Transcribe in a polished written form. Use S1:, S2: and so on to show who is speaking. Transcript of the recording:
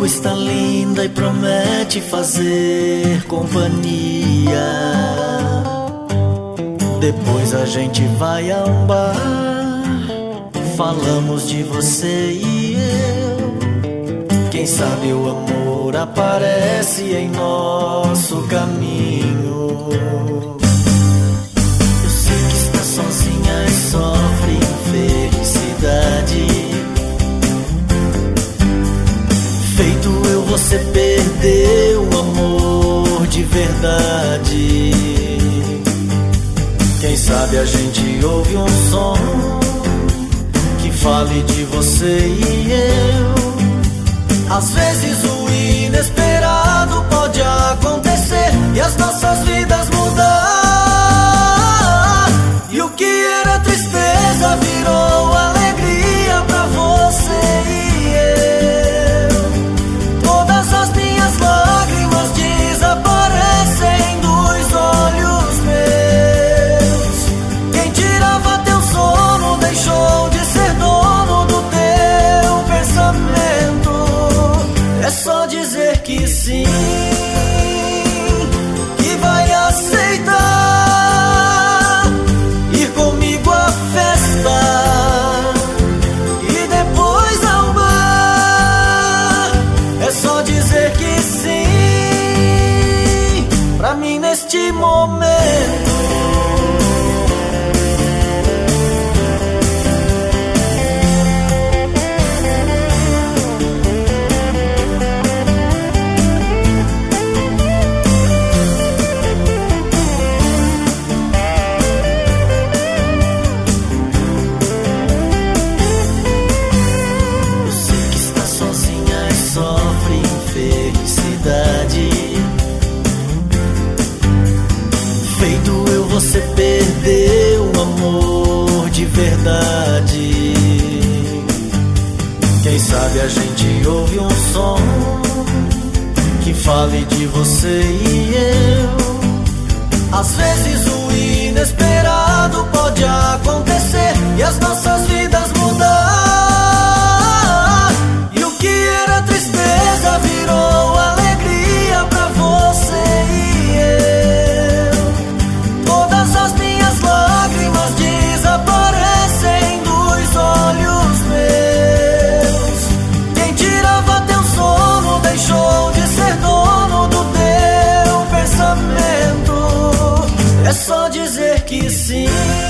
S1: está linda e promete fazer companhia. Depois a gente vai a um bar, falamos de você e eu. Quem sabe o amor aparece em nosso caminho. Eu sei que está sozinha e sofre infelicidade. Feito eu, você perdeu o amor de verdade. Quem sabe a gente ouve um som que fale de você e eu. Às vezes o inesperado pode acontecer e as nossas vidas mudar. E o que era tristeza virou alegria pra você e eu. Todas as minhas lágrimas desaparecem dos olhos meus. Quem tirava teu sono deixou de ser dono do teu pensamento. É só dizer que sim, que vai aceitar ir comigo à festa e depois ao bar. É só dizer que sim pra mim neste momento. Feito eu, você perdeu o amor de verdade. Quem sabe a gente ouve um som que fale de você e eu. Às vezes o inesperado pode acontecer e as nossas vidas mudar. E o que era tristeza virou alegria pra você e eu. Todas as minhas lágrimas desaparecem dos olhos meus. Quem tirava teu sono deixou de ser dono do teu pensamento. É só dizer que sim,